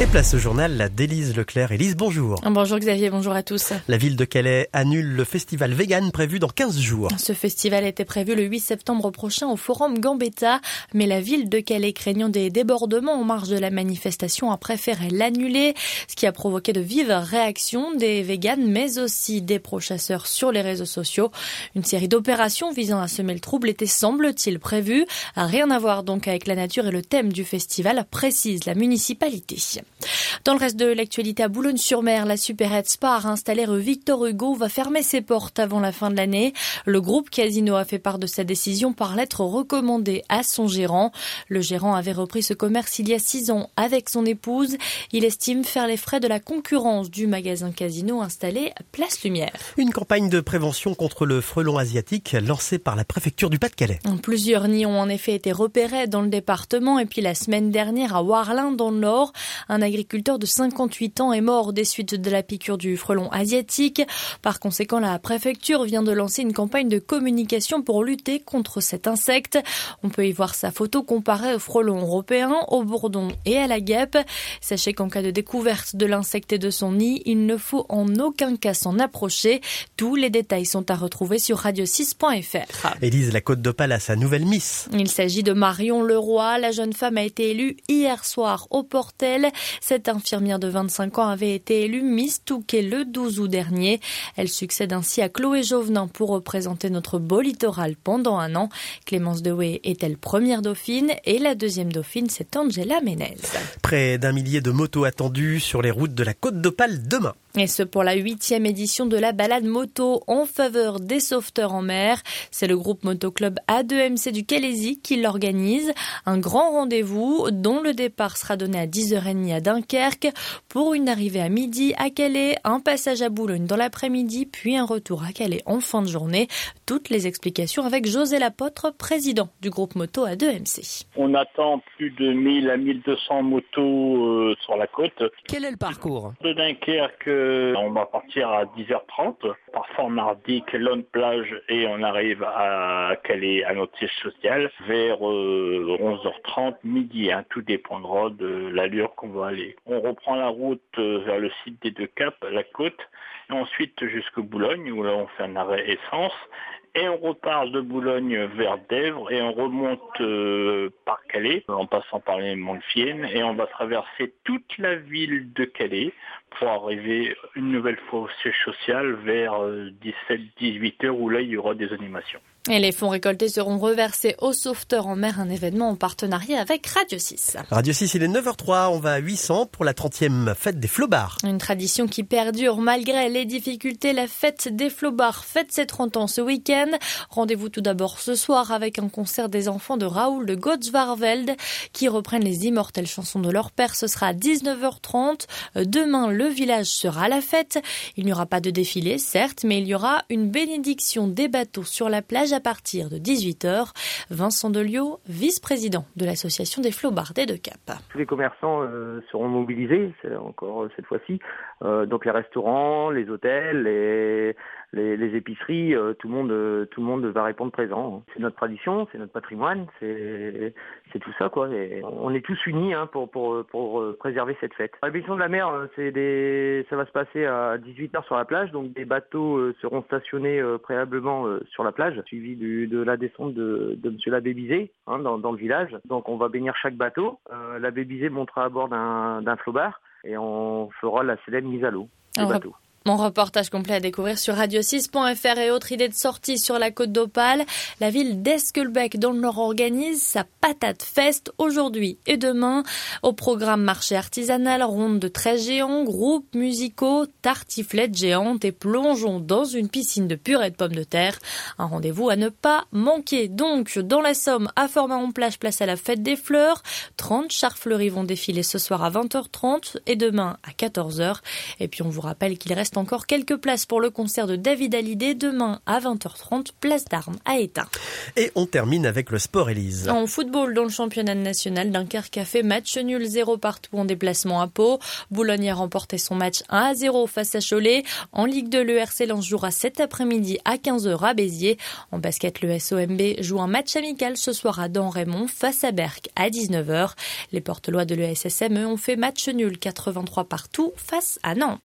Et place au journal d'Élise Leclerc. Élise, bonjour. Bonjour Xavier, bonjour à tous. La ville de Calais annule le festival vegan prévu dans 15 jours. Ce festival était prévu le 8 septembre prochain au Forum Gambetta, mais la ville de Calais, craignant des débordements en marge de la manifestation, a préféré l'annuler, ce qui a provoqué de vives réactions des véganes, mais aussi des pro-chasseurs sur les réseaux sociaux. Une série d'opérations visant à semer le trouble était, semble-t-il, prévue. Rien à voir donc avec la nature et le thème du festival, précise la municipalité. Dans le reste de l'actualité, à Boulogne-sur-Mer, la supérette Spar installée rue Victor Hugo va fermer ses portes avant la fin de l'année. Le groupe Casino a fait part de sa décision par lettre recommandée à son gérant. Le gérant avait repris ce commerce il y a 6 ans avec son épouse. Il estime faire les frais de la concurrence du magasin Casino installé Place Lumière. Une campagne de prévention contre le frelon asiatique lancée par la préfecture du Pas-de-Calais. Plusieurs nids ont en effet été repérés dans le département et puis la semaine dernière à Warlin dans le Nord, un agriculteur de 58 ans est mort des suites de la piqûre du frelon asiatique. Par conséquent, la préfecture vient de lancer une campagne de communication pour lutter contre cet insecte. On peut y voir sa photo comparée au frelon européen, au bourdon et à la guêpe. Sachez qu'en cas de découverte de l'insecte et de son nid, il ne faut en aucun cas s'en approcher. Tous les détails sont à retrouver sur radio6.fr. Élise, la Côte d'Opale a sa nouvelle Miss. Il s'agit de Marion Leroy. La jeune femme a été élue hier soir au Portel. Cette infirmière de 25 ans avait été élue Miss Touquet le 12 août dernier. Elle succède ainsi à Chloé Jovenin pour représenter notre beau littoral pendant 1 an. Clémence Dewey est-elle première dauphine et la deuxième dauphine, c'est Angela Ménez. Près d'1 millier de motos attendues sur les routes de la Côte d'Opale demain. Et ce pour la 8e édition de la balade moto en faveur des sauveteurs en mer. C'est le groupe motoclub A2MC du Calaisis qui l'organise. Un grand rendez-vous dont le départ sera donné à 10h30 à Dunkerque pour une arrivée à midi à Calais, un passage à Boulogne dans l'après-midi, puis un retour à Calais en fin de journée. Toutes les explications avec José Lapotre, président du groupe moto A2MC. On attend plus de 1000 à 1200 motos sur la côte. Quel est le parcours ? De Dunkerque, on va partir à 10h30. Parfois on indique Lonne plage et on arrive à Calais à notre siège social vers 11h30, midi. Tout dépendra de l'allure qu'on va aller. On reprend la route vers le site des Deux Caps, la côte, et ensuite jusqu'au Boulogne où là on fait un arrêt essence. Et on repart de Boulogne vers Dèvres et on remonte par Calais en passant par les Montgolfières et on va traverser toute la ville de Calais pour arriver une nouvelle fois au siège social vers 17-18 heures où là il y aura des animations. Et les fonds récoltés seront reversés aux sauveteurs en mer, un événement en partenariat avec Radio 6. Radio 6, il est 9h03, on va à 800 pour la 30e fête des flobards. Une tradition qui perdure malgré les difficultés. La fête des flobards fête ses 30 ans ce week-end. Rendez-vous tout d'abord ce soir avec un concert des enfants de Raoul de Godsvarveld qui reprennent les immortelles chansons de leur père. Ce sera à 19h30. Demain, le village sera à la fête. Il n'y aura pas de défilé, certes, mais il y aura une bénédiction des bateaux sur la plage à partir de 18h. Vincent Deliot, vice-président de l'association des flobards des Deux Caps. Tous les commerçants seront mobilisés, c'est encore cette fois-ci. Donc les restaurants, les hôtels, les épiceries, tout le monde va répondre présent. C'est notre tradition, c'est notre patrimoine, c'est tout ça quoi. Et on est tous unis pour préserver cette fête. L'ébullition de la mer, ça va se passer à 18h sur la plage, donc des bateaux seront stationnés préalablement sur la plage, suivi de la descente de Monsieur l'abbé Bizet dans le village. Donc on va bénir chaque bateau. L'abbé Bizet montera à bord d'un flobard et on fera la célèbre mise à l'eau des bateaux. Mon reportage complet à découvrir sur radio6.fr et autres idées de sortie sur la Côte d'Opale. La ville d'Esquelbec dans le Nord organise sa patate fest aujourd'hui et demain. Au programme marché artisanal, ronde de 13 géants, groupes musicaux, tartiflettes géantes et plongeons dans une piscine de purée de pommes de terre. Un rendez-vous à ne pas manquer. Donc, dans la Somme, à Format-en-Plage, place à la fête des fleurs. 30 chars fleuris vont défiler ce soir à 20h30 et demain à 14h. Et puis on vous rappelle qu'il reste reste encore quelques places pour le concert de David Hallyday demain à 20h30, place d'Armes à Étain. Et on termine avec le sport, Élise. En football, dans le championnat national, Dunkerque a fait match nul 0 partout en déplacement à Pau. Boulogne a remporté son match 1-0 face à Cholet. En Ligue 2, le RC Lens jouera cet après-midi à 15h à Béziers. En basket, le SOMB joue un match amical ce soir à Damrémont face à Berck à 19h. Les porte-lois de l'ESSM ont fait match nul 83 partout face à Nantes.